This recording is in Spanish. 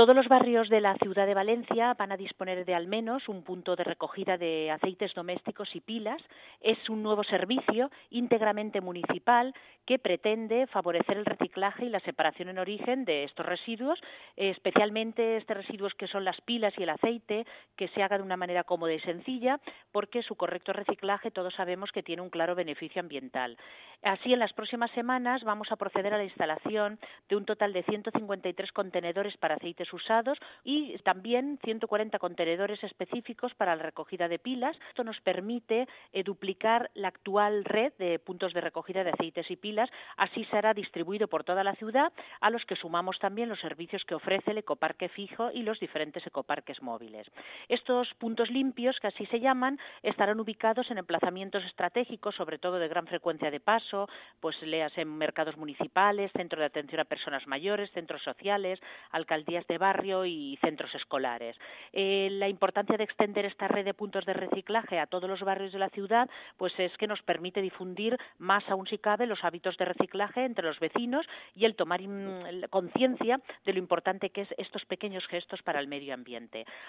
Todos los barrios de la ciudad de Valencia van a disponer de al menos un punto de recogida de aceites domésticos y pilas. Es un nuevo servicio íntegramente municipal que pretende favorecer el reciclaje y la separación en origen de estos residuos, especialmente estos residuos que son las pilas y el aceite, que se haga de una manera cómoda y sencilla, porque su correcto reciclaje todos sabemos que tiene un claro beneficio ambiental. Así, en las próximas semanas vamos a proceder a la instalación de un total de 153 contenedores para aceites usados y también 140 contenedores específicos para la recogida de pilas. Esto nos permite duplicar la actual red de puntos de recogida de aceites y pilas. Así será distribuido por toda la ciudad, a los que sumamos también los servicios que ofrece el ecoparque fijo y los diferentes ecoparques móviles. Estos puntos limpios, que así se llaman, estarán ubicados en emplazamientos estratégicos, sobre todo de gran frecuencia de paso, pues leas en mercados municipales, centros de atención a personas mayores, centros sociales, alcaldías de barrio y centros escolares. La importancia de extender esta red de puntos de reciclaje a todos los barrios de la ciudad, pues es que nos permite difundir más aún si cabe los hábitos de reciclaje entre los vecinos y el tomar conciencia de lo importante que es estos pequeños gestos para el medio ambiente.